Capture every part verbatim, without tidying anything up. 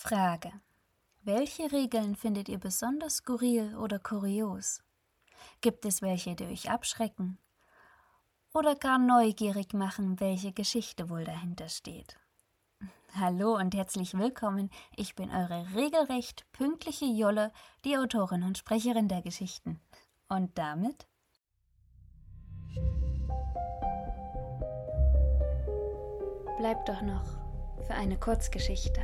Frage: Welche Regeln findet ihr besonders skurril oder kurios? Gibt es welche, die euch abschrecken oder gar neugierig machen, welche Geschichte wohl dahinter steht? Hallo und herzlich willkommen, ich bin eure regelrecht pünktliche Jolle, die Autorin und Sprecherin der Geschichten. Und damit bleibt doch noch für eine Kurzgeschichte.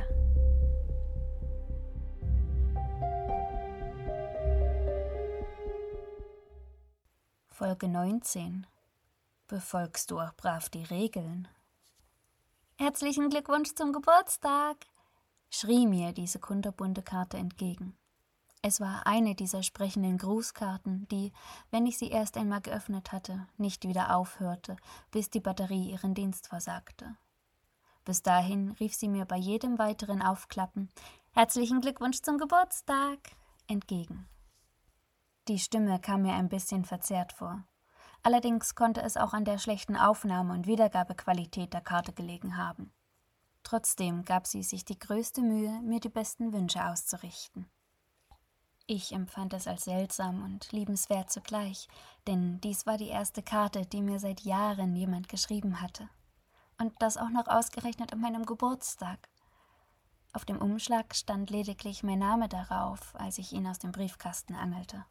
Folge neunzehn. Befolgst du auch brav die Regeln? Herzlichen Glückwunsch zum Geburtstag, schrie mir diese kunterbunte Karte entgegen. Es war eine dieser sprechenden Grußkarten, die, wenn ich sie erst einmal geöffnet hatte, nicht wieder aufhörte, bis die Batterie ihren Dienst versagte. Bis dahin rief sie mir bei jedem weiteren Aufklappen »Herzlichen Glückwunsch zum Geburtstag« entgegen. Die Stimme kam mir ein bisschen verzerrt vor. Allerdings konnte es auch an der schlechten Aufnahme- und Wiedergabequalität der Karte gelegen haben. Trotzdem gab sie sich die größte Mühe, mir die besten Wünsche auszurichten. Ich empfand es als seltsam und liebenswert zugleich, denn dies war die erste Karte, die mir seit Jahren jemand geschrieben hatte. Und das auch noch ausgerechnet an meinem Geburtstag. Auf dem Umschlag stand lediglich mein Name darauf, als ich ihn aus dem Briefkasten angelte.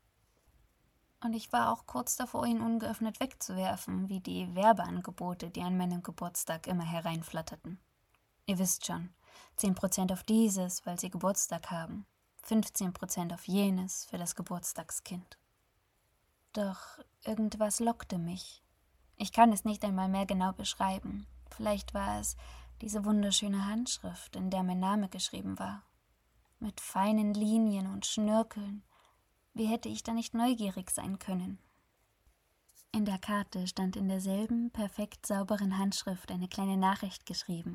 Und ich war auch kurz davor, ihn ungeöffnet wegzuwerfen, wie die Werbeangebote, die an meinem Geburtstag immer hereinflatterten. Ihr wisst schon, zehn Prozent auf dieses, weil sie Geburtstag haben, fünfzehn Prozent auf jenes für das Geburtstagskind. Doch irgendwas lockte mich. Ich kann es nicht einmal mehr genau beschreiben. Vielleicht war es diese wunderschöne Handschrift, in der mein Name geschrieben war. Mit feinen Linien und Schnörkeln. Wie hätte ich da nicht neugierig sein können? In der Karte stand in derselben perfekt sauberen Handschrift eine kleine Nachricht geschrieben.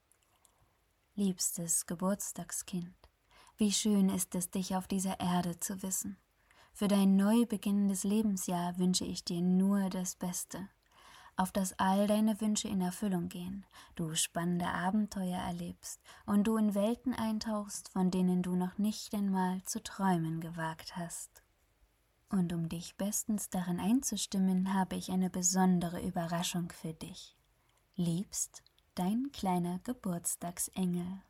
Liebstes Geburtstagskind, wie schön ist es, dich auf dieser Erde zu wissen. Für dein neu beginnendes Lebensjahr wünsche ich dir nur das Beste, auf dass all deine Wünsche in Erfüllung gehen, du spannende Abenteuer erlebst und du in Welten eintauchst, von denen du noch nicht einmal zu träumen gewagt hast. Und um dich bestens darin einzustimmen, habe ich eine besondere Überraschung für dich. Liebst, dein kleiner Geburtstagsengel.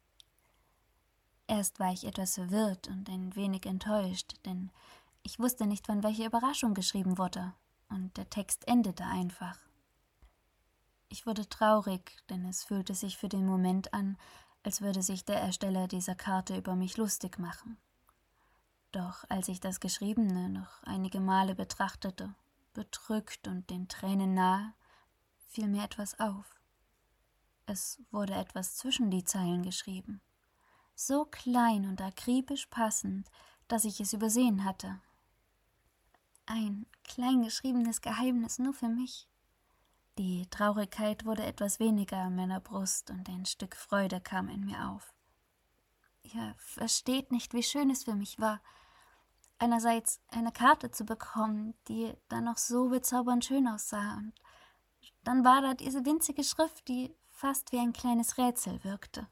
Erst war ich etwas verwirrt und ein wenig enttäuscht, denn ich wusste nicht, von welcher Überraschung geschrieben wurde. Und der Text endete einfach. Ich wurde traurig, denn es fühlte sich für den Moment an, als würde sich der Ersteller dieser Karte über mich lustig machen. Doch als ich das Geschriebene noch einige Male betrachtete, bedrückt und den Tränen nahe, fiel mir etwas auf. Es wurde etwas zwischen die Zeilen geschrieben, so klein und akribisch passend, dass ich es übersehen hatte. Ein klein geschriebenes Geheimnis nur für mich. Die Traurigkeit wurde etwas weniger an meiner Brust und ein Stück Freude kam in mir auf. Ihr versteht nicht, wie schön es für mich war, einerseits eine Karte zu bekommen, die dann noch so bezaubernd schön aussah, und dann war da diese winzige Schrift, die fast wie ein kleines Rätsel wirkte.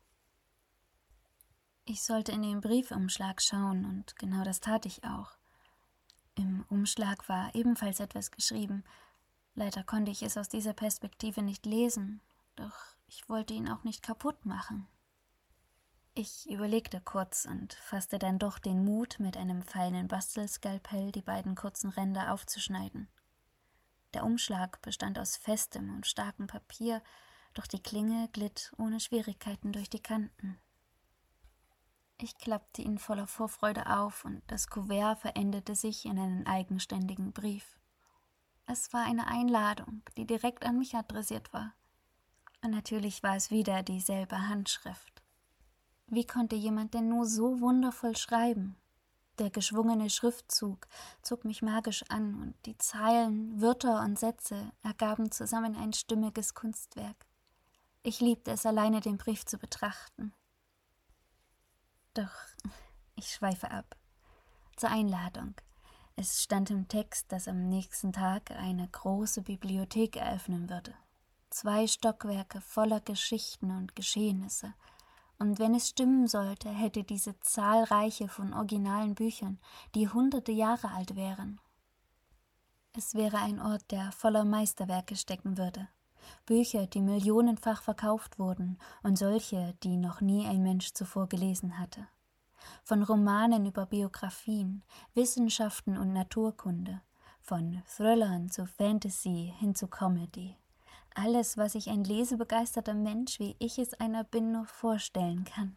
Ich sollte in den Briefumschlag schauen, und genau das tat ich auch. Im Umschlag war ebenfalls etwas geschrieben. Leider konnte ich es aus dieser Perspektive nicht lesen, doch ich wollte ihn auch nicht kaputt machen. Ich überlegte kurz und fasste dann doch den Mut, mit einem feinen Bastelskalpell die beiden kurzen Ränder aufzuschneiden. Der Umschlag bestand aus festem und starkem Papier, doch die Klinge glitt ohne Schwierigkeiten durch die Kanten. Ich klappte ihn voller Vorfreude auf, und das Kuvert verendete sich in einen eigenständigen Brief. Es war eine Einladung, die direkt an mich adressiert war. Und natürlich war es wieder dieselbe Handschrift. Wie konnte jemand denn nur so wundervoll schreiben? Der geschwungene Schriftzug zog mich magisch an, und die Zeilen, Wörter und Sätze ergaben zusammen ein stimmiges Kunstwerk. Ich liebte es, alleine den Brief zu betrachten. Doch ich schweife ab. Zur Einladung. Es stand im Text, dass am nächsten Tag eine große Bibliothek eröffnen würde. Zwei Stockwerke voller Geschichten und Geschehnisse. Und wenn es stimmen sollte, hätte diese zahlreiche von originalen Büchern, die hunderte Jahre alt wären. Es wäre ein Ort, der voller Meisterwerke stecken würde. Bücher, die millionenfach verkauft wurden und solche, die noch nie ein Mensch zuvor gelesen hatte. Von Romanen über Biografien, Wissenschaften und Naturkunde, von Thrillern zu Fantasy hin zu Comedy. Alles, was sich ein lesebegeisterter Mensch, wie ich es einer bin, nur vorstellen kann.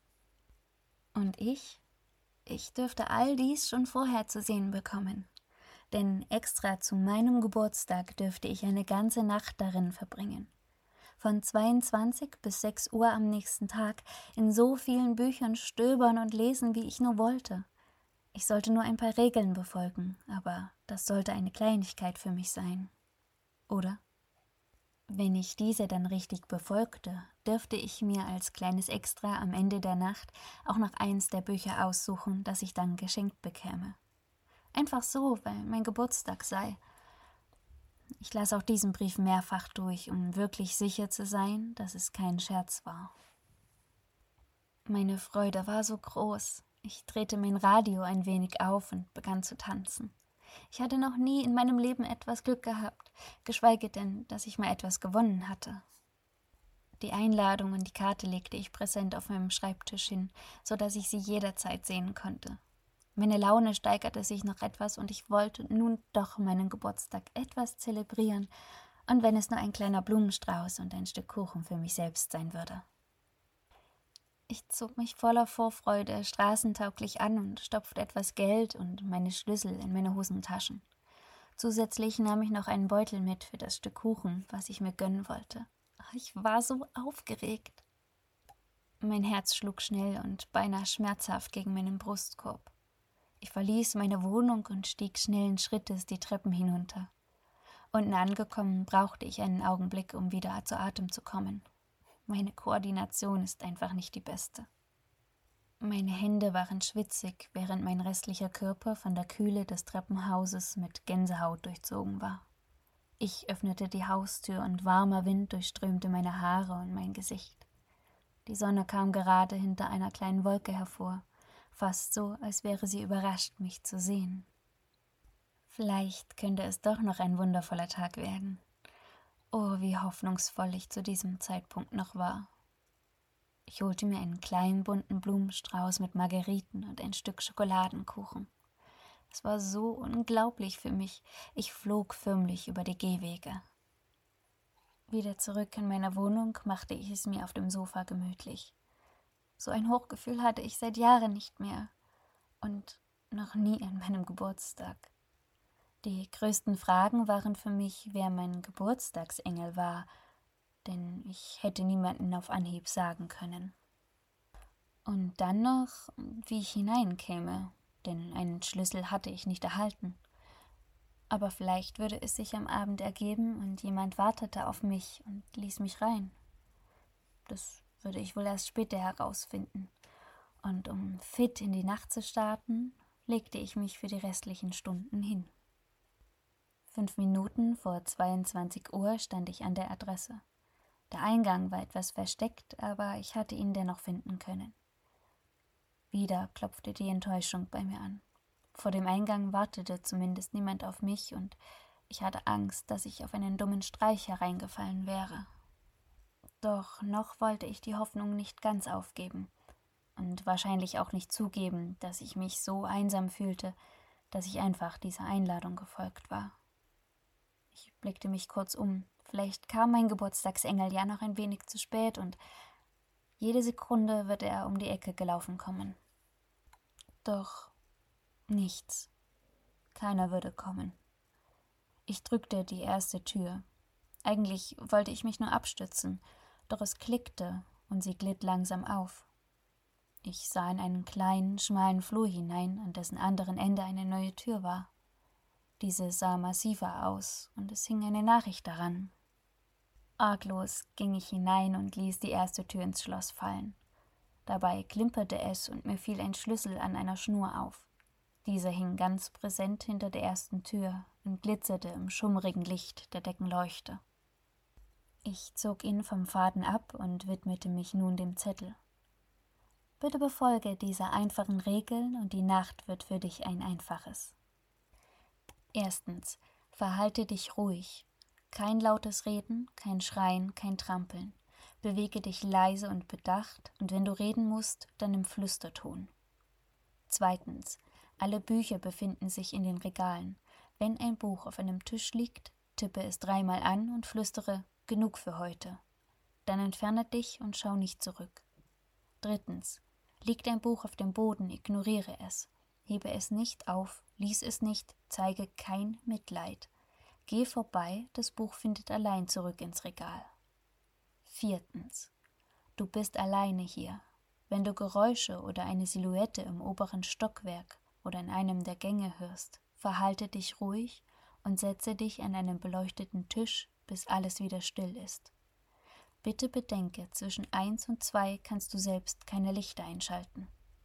Und ich? Ich dürfte all dies schon vorher zu sehen bekommen. Denn extra zu meinem Geburtstag dürfte ich eine ganze Nacht darin verbringen. Von zweiundzwanzig bis sechs Uhr am nächsten Tag in so vielen Büchern stöbern und lesen, wie ich nur wollte. Ich sollte nur ein paar Regeln befolgen, aber das sollte eine Kleinigkeit für mich sein. Oder? Wenn ich diese dann richtig befolgte, dürfte ich mir als kleines Extra am Ende der Nacht auch noch eins der Bücher aussuchen, das ich dann geschenkt bekäme. Einfach so, weil mein Geburtstag sei. Ich las auch diesen Brief mehrfach durch, um wirklich sicher zu sein, dass es kein Scherz war. Meine Freude war so groß. Ich drehte mein Radio ein wenig auf und begann zu tanzen. Ich hatte noch nie in meinem Leben etwas Glück gehabt, geschweige denn, dass ich mal etwas gewonnen hatte. Die Einladung und die Karte legte ich präsent auf meinem Schreibtisch hin, so dass ich sie jederzeit sehen konnte. Meine Laune steigerte sich noch etwas und ich wollte nun doch meinen Geburtstag etwas zelebrieren, und wenn es nur ein kleiner Blumenstrauß und ein Stück Kuchen für mich selbst sein würde. Ich zog mich voller Vorfreude straßentauglich an und stopfte etwas Geld und meine Schlüssel in meine Hosentaschen. Zusätzlich nahm ich noch einen Beutel mit für das Stück Kuchen, was ich mir gönnen wollte. Ich war so aufgeregt. Mein Herz schlug schnell und beinahe schmerzhaft gegen meinen Brustkorb. Ich verließ meine Wohnung und stieg schnellen Schrittes die Treppen hinunter. Unten angekommen brauchte ich einen Augenblick, um wieder zu Atem zu kommen. Meine Koordination ist einfach nicht die beste. Meine Hände waren schwitzig, während mein restlicher Körper von der Kühle des Treppenhauses mit Gänsehaut durchzogen war. Ich öffnete die Haustür und warmer Wind durchströmte meine Haare und mein Gesicht. Die Sonne kam gerade hinter einer kleinen Wolke hervor, fast so, als wäre sie überrascht, mich zu sehen. Vielleicht könnte es doch noch ein wundervoller Tag werden. Oh, wie hoffnungsvoll ich zu diesem Zeitpunkt noch war. Ich holte mir einen kleinen bunten Blumenstrauß mit Margeriten und ein Stück Schokoladenkuchen. Es war so unglaublich für mich, ich flog förmlich über die Gehwege. Wieder zurück in meiner Wohnung machte ich es mir auf dem Sofa gemütlich. So ein Hochgefühl hatte ich seit Jahren nicht mehr und noch nie an meinem Geburtstag. Die größten Fragen waren für mich, wer mein Geburtstagsengel war, denn ich hätte niemanden auf Anhieb sagen können. Und dann noch, wie ich hineinkäme, denn einen Schlüssel hatte ich nicht erhalten. Aber vielleicht würde es sich am Abend ergeben und jemand wartete auf mich und ließ mich rein. Das würde ich wohl erst später herausfinden. Und um fit in die Nacht zu starten, legte ich mich für die restlichen Stunden hin. Fünf Minuten vor zweiundzwanzig Uhr stand ich an der Adresse. Der Eingang war etwas versteckt, aber ich hatte ihn dennoch finden können. Wieder klopfte die Enttäuschung bei mir an. Vor dem Eingang wartete zumindest niemand auf mich und ich hatte Angst, dass ich auf einen dummen Streich hereingefallen wäre. Doch noch wollte ich die Hoffnung nicht ganz aufgeben und wahrscheinlich auch nicht zugeben, dass ich mich so einsam fühlte, dass ich einfach dieser Einladung gefolgt war. Ich blickte mich kurz um. Vielleicht kam mein Geburtstagsengel ja noch ein wenig zu spät und jede Sekunde wird er um die Ecke gelaufen kommen. Doch nichts. Keiner würde kommen. Ich drückte die erste Tür. Eigentlich wollte ich mich nur abstützen, doch es klickte und sie glitt langsam auf. Ich sah in einen kleinen, schmalen Flur hinein, an dessen anderen Ende eine neue Tür war. Diese sah massiver aus und es hing eine Nachricht daran. Arglos ging ich hinein und ließ die erste Tür ins Schloss fallen. Dabei klimperte es und mir fiel ein Schlüssel an einer Schnur auf. Dieser hing ganz präsent hinter der ersten Tür und glitzerte im schummrigen Licht der Deckenleuchte. Ich zog ihn vom Faden ab und widmete mich nun dem Zettel. Bitte befolge diese einfachen Regeln und die Nacht wird für dich ein einfaches. Erstens, verhalte dich ruhig. Kein lautes Reden, kein Schreien, kein Trampeln. Bewege dich leise und bedacht und wenn du reden musst, dann im Flüsterton. Zweitens, alle Bücher befinden sich in den Regalen. Wenn ein Buch auf einem Tisch liegt, tippe es dreimal an und flüstere »Genug für heute«. Dann entferne dich und schau nicht zurück. Drittens, liegt ein Buch auf dem Boden, ignoriere es. Hebe es nicht auf, lies es nicht, zeige kein Mitleid. Geh vorbei, das Buch findet allein zurück ins Regal. Viertens, du bist alleine hier. Wenn du Geräusche oder eine Silhouette im oberen Stockwerk oder in einem der Gänge hörst, verhalte dich ruhig und setze dich an einen beleuchteten Tisch, bis alles wieder still ist. Bitte bedenke, zwischen eins und zwei kannst du selbst keine Lichter einschalten.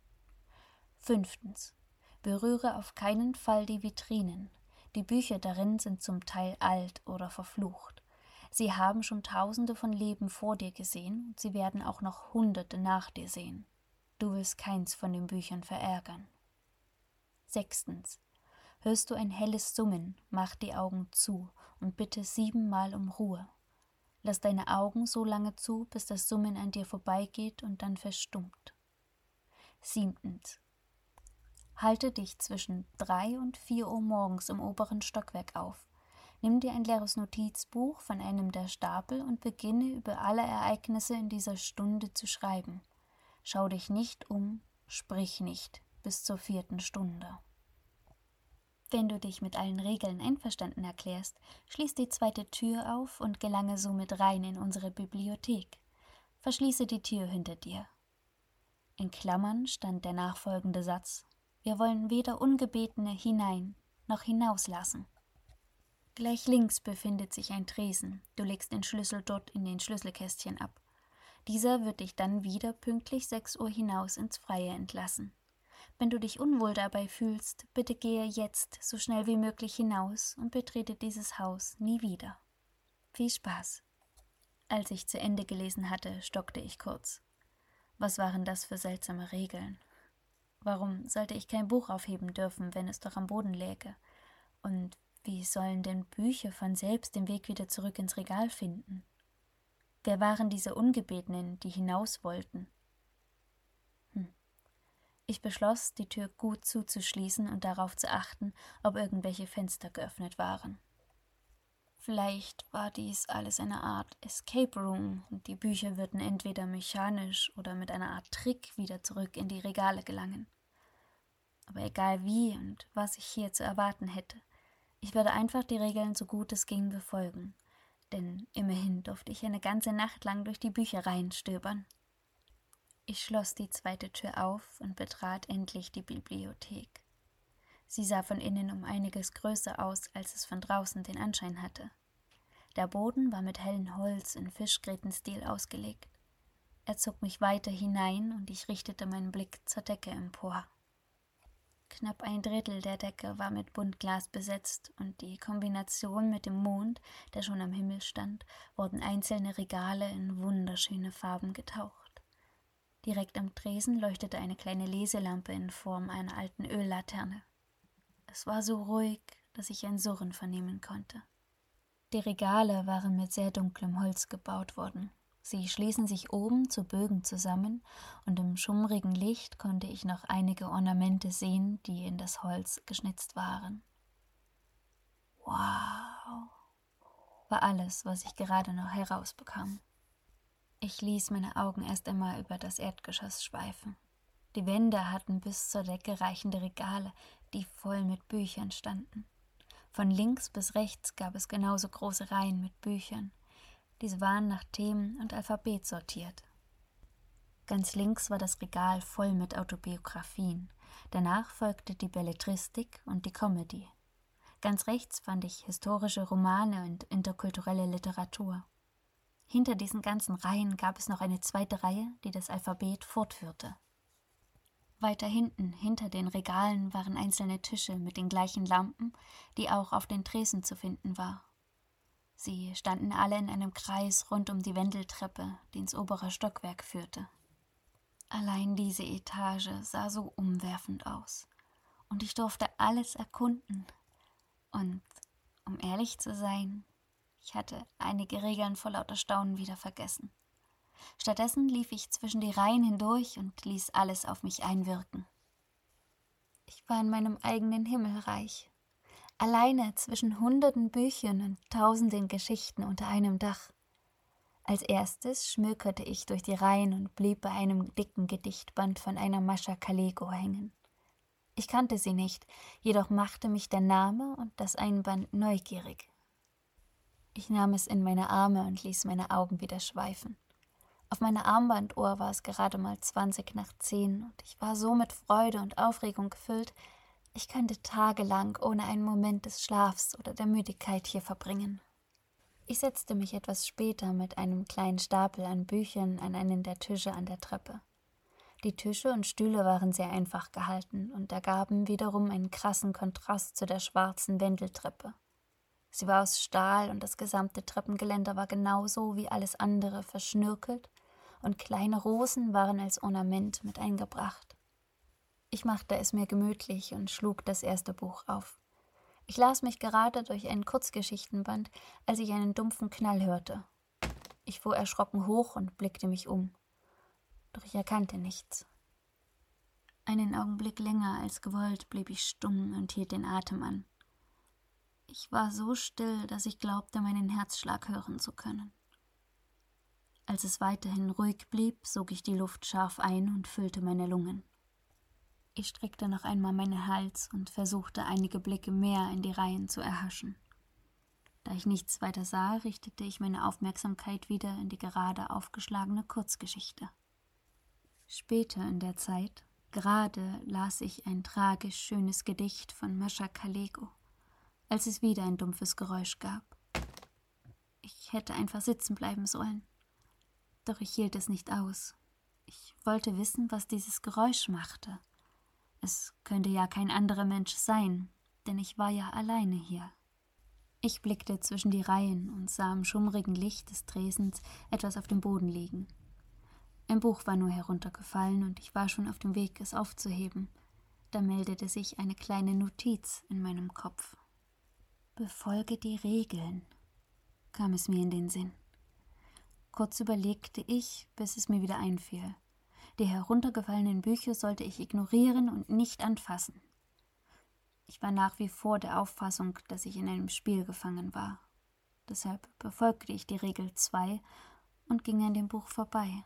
Fünftens. Berühre auf keinen Fall die Vitrinen. Die Bücher darin sind zum Teil alt oder verflucht. Sie haben schon Tausende von Leben vor dir gesehen und sie werden auch noch Hunderte nach dir sehen. Du willst keins von den Büchern verärgern. Sechstens. Hörst du ein helles Summen, mach die Augen zu und bitte siebenmal um Ruhe. Lass deine Augen so lange zu, bis das Summen an dir vorbeigeht und dann verstummt. Siebtens. Halte dich zwischen drei und vier Uhr morgens im oberen Stockwerk auf. Nimm dir ein leeres Notizbuch von einem der Stapel und beginne über alle Ereignisse in dieser Stunde zu schreiben. Schau dich nicht um, sprich nicht bis zur vierten Stunde. Wenn du dich mit allen Regeln einverstanden erklärst, schließ die zweite Tür auf und gelange somit rein in unsere Bibliothek. Verschließe die Tür hinter dir. In Klammern stand der nachfolgende Satz: Wir wollen weder Ungebetene hinein noch hinauslassen. Gleich links befindet sich ein Tresen. Du legst den Schlüssel dort in den Schlüsselkästchen ab. Dieser wird dich dann wieder pünktlich sechs Uhr hinaus ins Freie entlassen. Wenn du dich unwohl dabei fühlst, bitte gehe jetzt so schnell wie möglich hinaus und betrete dieses Haus nie wieder. Viel Spaß. Als ich zu Ende gelesen hatte, stockte ich kurz. Was waren das für seltsame Regeln? Warum sollte ich kein Buch aufheben dürfen, wenn es doch am Boden läge? Und wie sollen denn Bücher von selbst den Weg wieder zurück ins Regal finden? Wer waren diese Ungebetenen, die hinaus wollten? Hm. Ich beschloss, die Tür gut zuzuschließen und darauf zu achten, ob irgendwelche Fenster geöffnet waren. Vielleicht war dies alles eine Art Escape Room und die Bücher würden entweder mechanisch oder mit einer Art Trick wieder zurück in die Regale gelangen. Aber egal wie und was ich hier zu erwarten hätte, ich würde einfach die Regeln so gut es ging befolgen, denn immerhin durfte ich eine ganze Nacht lang durch die Büchereien stöbern. Ich schloss die zweite Tür auf und betrat endlich die Bibliothek. Sie sah von innen um einiges größer aus, als es von draußen den Anschein hatte. Der Boden war mit hellem Holz in Fischgrätenstil ausgelegt. Er zog mich weiter hinein und ich richtete meinen Blick zur Decke empor. Knapp ein Drittel der Decke war mit Buntglas besetzt und die Kombination mit dem Mond, der schon am Himmel stand, wurden einzelne Regale in wunderschöne Farben getaucht. Direkt am Tresen leuchtete eine kleine Leselampe in Form einer alten Öllaterne. Es war so ruhig, dass ich ein Surren vernehmen konnte. Die Regale waren mit sehr dunklem Holz gebaut worden. Sie schließen sich oben zu Bögen zusammen und im schummrigen Licht konnte ich noch einige Ornamente sehen, die in das Holz geschnitzt waren. Wow, war alles, was ich gerade noch herausbekam. Ich ließ meine Augen erst einmal über das Erdgeschoss schweifen. Die Wände hatten bis zur Decke reichende Regale, die voll mit Büchern standen. Von links bis rechts gab es genauso große Reihen mit Büchern. Diese waren nach Themen und Alphabet sortiert. Ganz links war das Regal voll mit Autobiografien. Danach folgte die Belletristik und die Comedy. Ganz rechts fand ich historische Romane und interkulturelle Literatur. Hinter diesen ganzen Reihen gab es noch eine zweite Reihe, die das Alphabet fortführte. Weiter hinten, hinter den Regalen, waren einzelne Tische mit den gleichen Lampen, die auch auf den Tresen zu finden war. Sie standen alle in einem Kreis rund um die Wendeltreppe, die ins obere Stockwerk führte. Allein diese Etage sah so umwerfend aus. Und ich durfte alles erkunden. Und, um ehrlich zu sein, ich hatte einige Regeln vor lauter Staunen wieder vergessen. Stattdessen lief ich zwischen die Reihen hindurch und ließ alles auf mich einwirken. Ich war in meinem eigenen Himmelreich, alleine zwischen hunderten Büchern und tausenden Geschichten unter einem Dach. Als erstes schmökerte ich durch die Reihen und blieb bei einem dicken Gedichtband von einer Mascha Kaleko hängen. Ich kannte sie nicht, jedoch machte mich der Name und das Einband neugierig. Ich nahm es in meine Arme und ließ meine Augen wieder schweifen. Auf meiner Armbanduhr war es gerade mal zwanzig nach zehn und ich war so mit Freude und Aufregung gefüllt, ich könnte tagelang ohne einen Moment des Schlafs oder der Müdigkeit hier verbringen. Ich setzte mich etwas später mit einem kleinen Stapel an Büchern an einen der Tische an der Treppe. Die Tische und Stühle waren sehr einfach gehalten und ergaben wiederum einen krassen Kontrast zu der schwarzen Wendeltreppe. Sie war aus Stahl und das gesamte Treppengeländer war genauso wie alles andere verschnörkelt und kleine Rosen waren als Ornament mit eingebracht. Ich machte es mir gemütlich und schlug das erste Buch auf. Ich las mich gerade durch ein Kurzgeschichtenband, als ich einen dumpfen Knall hörte. Ich fuhr erschrocken hoch und blickte mich um. Doch ich erkannte nichts. Einen Augenblick länger als gewollt blieb ich stumm und hielt den Atem an. Ich war so still, dass ich glaubte, meinen Herzschlag hören zu können. Als es weiterhin ruhig blieb, sog ich die Luft scharf ein und füllte meine Lungen. Ich streckte noch einmal meinen Hals und versuchte, einige Blicke mehr in die Reihen zu erhaschen. Da ich nichts weiter sah, richtete ich meine Aufmerksamkeit wieder in die gerade aufgeschlagene Kurzgeschichte. Später in der Zeit, gerade las ich ein tragisch schönes Gedicht von Mascha Kaleko, als es wieder ein dumpfes Geräusch gab. Ich hätte einfach sitzen bleiben sollen. Doch ich hielt es nicht aus. Ich wollte wissen, was dieses Geräusch machte. Es könnte ja kein anderer Mensch sein, denn ich war ja alleine hier. Ich blickte zwischen die Reihen und sah im schummrigen Licht des Tresens etwas auf dem Boden liegen. Ein Buch war nur heruntergefallen und ich war schon auf dem Weg, es aufzuheben. Da meldete sich eine kleine Notiz in meinem Kopf. »Befolge die Regeln«, kam es mir in den Sinn. Kurz überlegte ich, bis es mir wieder einfiel. Die heruntergefallenen Bücher sollte ich ignorieren und nicht anfassen. Ich war nach wie vor der Auffassung, dass ich in einem Spiel gefangen war. Deshalb befolgte ich die Regel zwei und ging an dem Buch vorbei.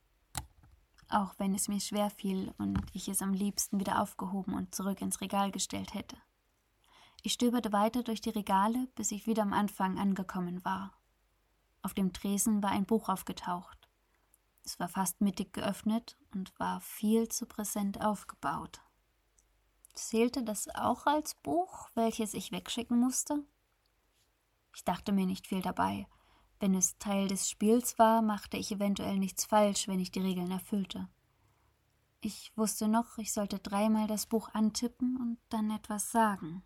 Auch wenn es mir schwer fiel und ich es am liebsten wieder aufgehoben und zurück ins Regal gestellt hätte. Ich stöberte weiter durch die Regale, bis ich wieder am Anfang angekommen war. Auf dem Tresen war ein Buch aufgetaucht. Es war fast mittig geöffnet und war viel zu präsent aufgebaut. Zählte das auch als Buch, welches ich wegschicken musste? Ich dachte mir nicht viel dabei. Wenn es Teil des Spiels war, machte ich eventuell nichts falsch, wenn ich die Regeln erfüllte. Ich wusste noch, ich sollte dreimal das Buch antippen und dann etwas sagen.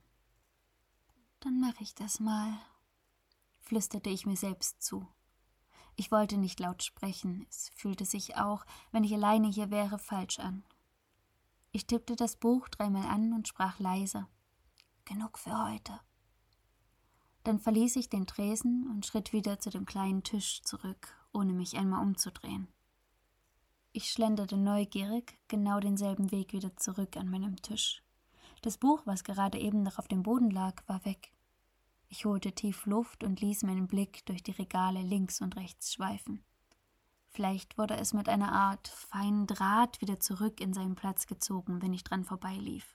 Dann mache ich das mal, flüsterte ich mir selbst zu. Ich wollte nicht laut sprechen, es fühlte sich auch, wenn ich alleine hier wäre, falsch an. Ich tippte das Buch dreimal an und sprach leise: »Genug für heute.« Dann verließ ich den Tresen und schritt wieder zu dem kleinen Tisch zurück, ohne mich einmal umzudrehen. Ich schlenderte neugierig genau denselben Weg wieder zurück an meinem Tisch. Das Buch, was gerade eben noch auf dem Boden lag, war weg. Ich holte tief Luft und ließ meinen Blick durch die Regale links und rechts schweifen. Vielleicht wurde es mit einer Art feinen Draht wieder zurück in seinen Platz gezogen, wenn ich dran vorbeilief.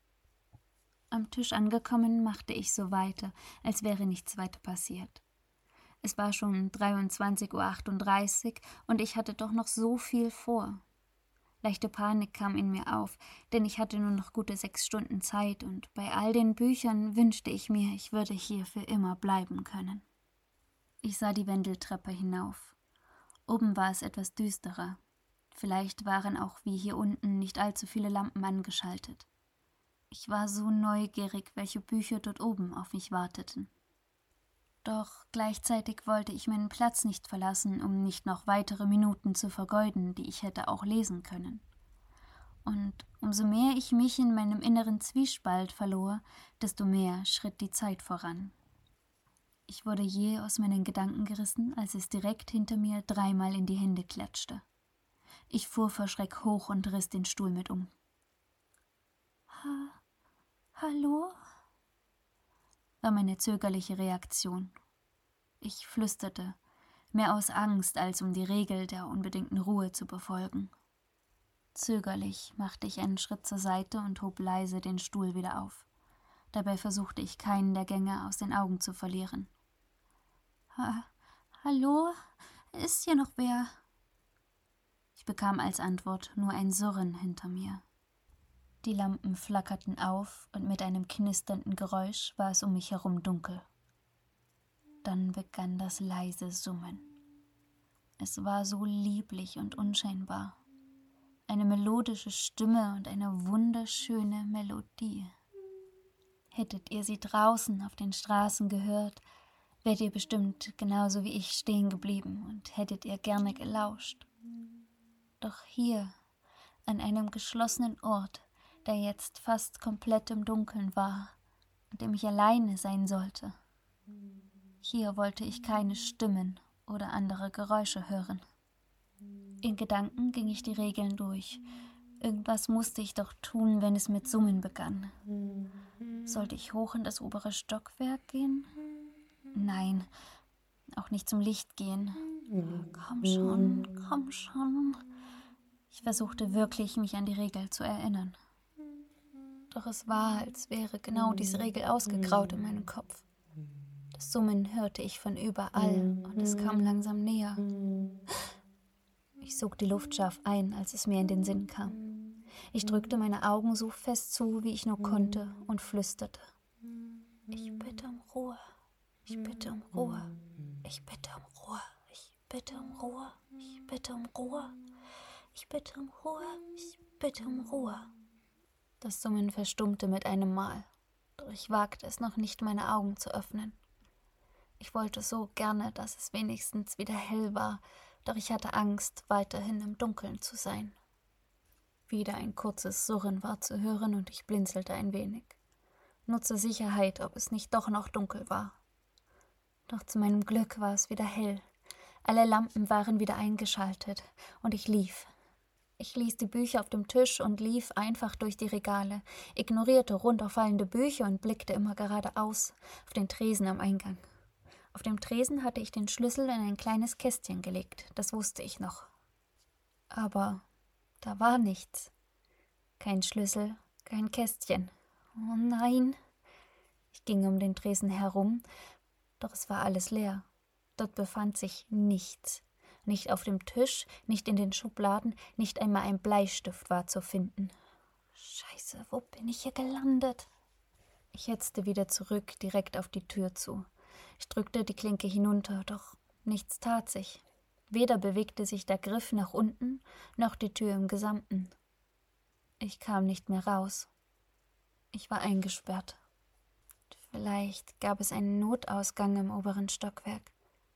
Am Tisch angekommen, machte ich so weiter, als wäre nichts weiter passiert. Es war schon dreiundzwanzig Uhr achtunddreißig und ich hatte doch noch so viel vor. Leichte Panik kam in mir auf, denn ich hatte nur noch gute sechs Stunden Zeit und bei all den Büchern wünschte ich mir, ich würde hier für immer bleiben können. Ich sah die Wendeltreppe hinauf. Oben war es etwas düsterer. Vielleicht waren auch wie hier unten nicht allzu viele Lampen angeschaltet. Ich war so neugierig, welche Bücher dort oben auf mich warteten. Doch gleichzeitig wollte ich meinen Platz nicht verlassen, um nicht noch weitere Minuten zu vergeuden, die ich hätte auch lesen können. Und umso mehr ich mich in meinem inneren Zwiespalt verlor, desto mehr schritt die Zeit voran. Ich wurde jäh aus meinen Gedanken gerissen, als es direkt hinter mir dreimal in die Hände klatschte. Ich fuhr vor Schreck hoch und riss den Stuhl mit um. Ha, hallo? War meine zögerliche Reaktion. Ich flüsterte, mehr aus Angst als um die Regel der unbedingten Ruhe zu befolgen. Zögerlich machte ich einen Schritt zur Seite und hob leise den Stuhl wieder auf. Dabei versuchte ich, keinen der Gänge aus den Augen zu verlieren. Ha, hallo? Ist hier noch wer? Ich bekam als Antwort nur ein Surren hinter mir. Die Lampen flackerten auf und mit einem knisternden Geräusch war es um mich herum dunkel. Dann begann das leise Summen. Es war so lieblich und unscheinbar. Eine melodische Stimme und eine wunderschöne Melodie. Hättet ihr sie draußen auf den Straßen gehört, wärt ihr bestimmt genauso wie ich stehen geblieben und hättet ihr gerne gelauscht. Doch hier, an einem geschlossenen Ort, der jetzt fast komplett im Dunkeln war, an dem ich alleine sein sollte. Hier wollte ich keine Stimmen oder andere Geräusche hören. In Gedanken ging ich die Regeln durch. Irgendwas musste ich doch tun, wenn es mit Summen begann. Sollte ich hoch in das obere Stockwerk gehen? Nein, auch nicht zum Licht gehen. Komm schon, komm schon. Ich versuchte wirklich, mich an die Regel zu erinnern. Doch es war, als wäre genau diese Regel ausgegraut in meinem Kopf. Das Summen hörte ich von überall und es kam langsam näher. Ich sog die Luft scharf ein, als es mir in den Sinn kam. Ich drückte meine Augen so fest zu, wie ich nur konnte, und flüsterte. Ich bitte um Ruhe, ich bitte um Ruhe, ich bitte um Ruhe, ich bitte um Ruhe, ich bitte um Ruhe, ich bitte um Ruhe, ich bitte um Ruhe. Das Summen verstummte mit einem Mal, doch ich wagte es noch nicht, meine Augen zu öffnen. Ich wollte so gerne, dass es wenigstens wieder hell war, doch ich hatte Angst, weiterhin im Dunkeln zu sein. Wieder ein kurzes Surren war zu hören und ich blinzelte ein wenig. Nur zur Sicherheit, ob es nicht doch noch dunkel war. Doch zu meinem Glück war es wieder hell. Alle Lampen waren wieder eingeschaltet und ich lief. Ich ließ die Bücher auf dem Tisch und lief einfach durch die Regale, ignorierte runterfallende Bücher und blickte immer geradeaus auf den Tresen am Eingang. Auf dem Tresen hatte ich den Schlüssel in ein kleines Kästchen gelegt, das wusste ich noch. Aber da war nichts. Kein Schlüssel, kein Kästchen. Oh nein! Ich ging um den Tresen herum, doch es war alles leer. Dort befand sich nichts. Nicht auf dem Tisch, nicht in den Schubladen, nicht einmal ein Bleistift war zu finden. Scheiße, wo bin ich hier gelandet? Ich hetzte wieder zurück, direkt auf die Tür zu. Ich drückte die Klinke hinunter, doch nichts tat sich. Weder bewegte sich der Griff nach unten, noch die Tür im Gesamten. Ich kam nicht mehr raus. Ich war eingesperrt. Vielleicht gab es einen Notausgang im oberen Stockwerk.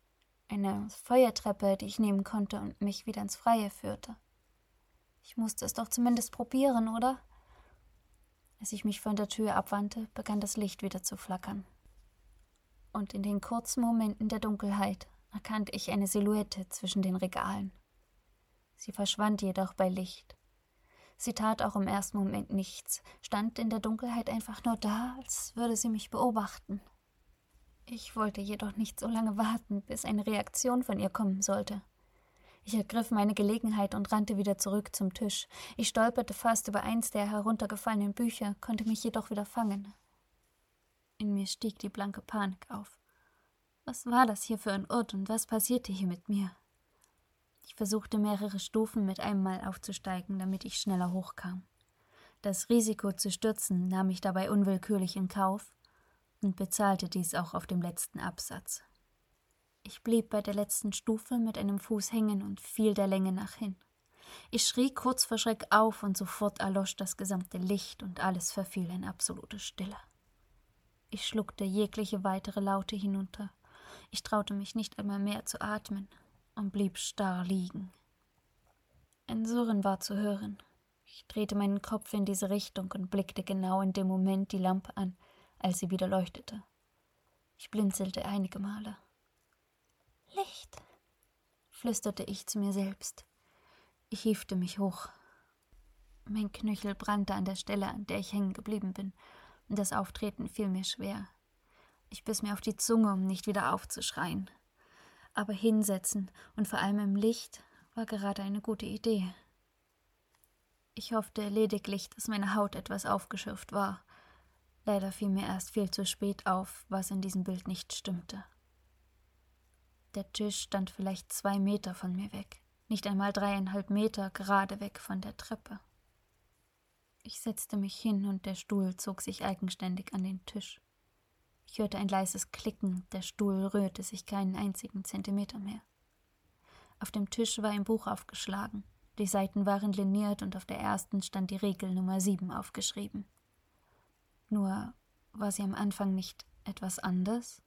Eine Feuertreppe, die ich nehmen konnte und mich wieder ins Freie führte. Ich musste es doch zumindest probieren, oder? Als ich mich von der Tür abwandte, begann das Licht wieder zu flackern. Und in den kurzen Momenten der Dunkelheit erkannte ich eine Silhouette zwischen den Regalen. Sie verschwand jedoch bei Licht. Sie tat auch im ersten Moment nichts, stand in der Dunkelheit einfach nur da, als würde sie mich beobachten. Ich wollte jedoch nicht so lange warten, bis eine Reaktion von ihr kommen sollte. Ich ergriff meine Gelegenheit und rannte wieder zurück zum Tisch. Ich stolperte fast über eins der heruntergefallenen Bücher, konnte mich jedoch wieder fangen. In mir stieg die blanke Panik auf. Was war das hier für ein Ort und was passierte hier mit mir? Ich versuchte mehrere Stufen mit einem Mal aufzusteigen, damit ich schneller hochkam. Das Risiko zu stürzen nahm ich dabei unwillkürlich in Kauf und bezahlte dies auch auf dem letzten Absatz. Ich blieb bei der letzten Stufe mit einem Fuß hängen und fiel der Länge nach hin. Ich schrie kurz vor Schreck auf und sofort erlosch das gesamte Licht und alles verfiel in absolute Stille. Ich schluckte jegliche weitere Laute hinunter Ich traute mich nicht einmal mehr zu atmen und blieb starr liegen. Ein Surren war zu hören. Ich drehte meinen Kopf in diese Richtung und blickte genau in dem Moment die Lampe an, als sie wieder leuchtete. Ich blinzelte einige Male. »Licht«, flüsterte ich zu mir selbst. Ich hiefte mich hoch. Mein Knöchel brannte an der Stelle, an der ich hängen geblieben bin, und das Auftreten fiel mir schwer. Ich biss mir auf die Zunge, um nicht wieder aufzuschreien. Aber hinsetzen und vor allem im Licht war gerade eine gute Idee. Ich hoffte lediglich, dass meine Haut etwas aufgeschürft war. Leider fiel mir erst viel zu spät auf, was in diesem Bild nicht stimmte. Der Tisch stand vielleicht zwei Meter von mir weg, nicht einmal dreieinhalb Meter gerade weg von der Treppe. Ich setzte mich hin und der Stuhl zog sich eigenständig an den Tisch. Ich hörte ein leises Klicken, der Stuhl rührte sich keinen einzigen Zentimeter mehr. Auf dem Tisch war ein Buch aufgeschlagen, die Seiten waren liniert und auf der ersten stand die Regel Nummer sieben aufgeschrieben. Nur war sie am Anfang nicht etwas anders?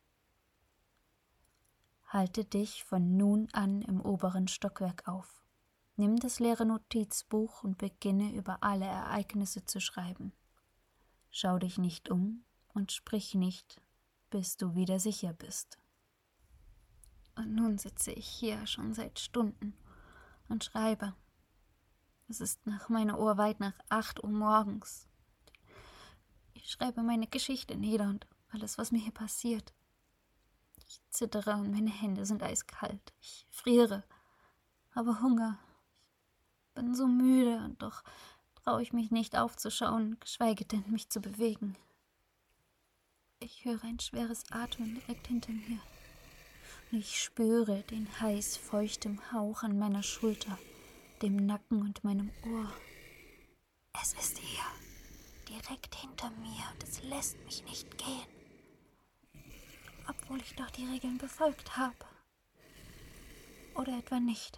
Halte dich von nun an im oberen Stockwerk auf. Nimm das leere Notizbuch und beginne über alle Ereignisse zu schreiben. Schau dich nicht um und sprich nicht, bis du wieder sicher bist. Und nun sitze ich hier schon seit Stunden und schreibe. Es ist nach meiner Uhr weit nach acht Uhr morgens. Ich schreibe meine Geschichte nieder und alles, was mir hier passiert. Ich zittere und meine Hände sind eiskalt. Ich friere, habe Hunger. Ich bin so müde und doch traue ich mich nicht aufzuschauen, geschweige denn mich zu bewegen. Ich höre ein schweres Atmen direkt hinter mir. Und ich spüre den heiß-feuchten Hauch an meiner Schulter, dem Nacken und meinem Ohr. Es ist hier, direkt hinter mir, und es lässt mich nicht gehen. Obwohl ich doch die Regeln befolgt habe. Oder etwa nicht.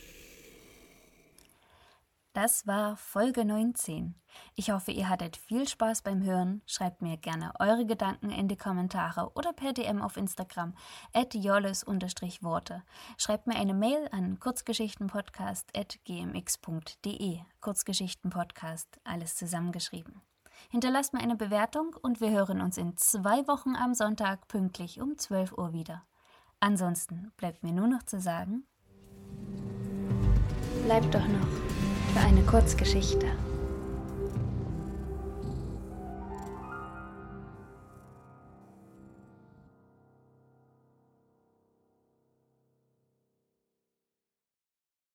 Das war Folge neunzehn. Ich hoffe, ihr hattet viel Spaß beim Hören. Schreibt mir gerne eure Gedanken in die Kommentare oder per D M auf Instagram at jolles Worte. Schreibt mir eine Mail an kurzgeschichtenpodcast at gmx punkt de. Kurzgeschichtenpodcast, alles zusammengeschrieben. Hinterlasst mir eine Bewertung und wir hören uns in zwei Wochen am Sonntag pünktlich um zwölf Uhr wieder. Ansonsten bleibt mir nur noch zu sagen, bleibt doch noch für eine Kurzgeschichte.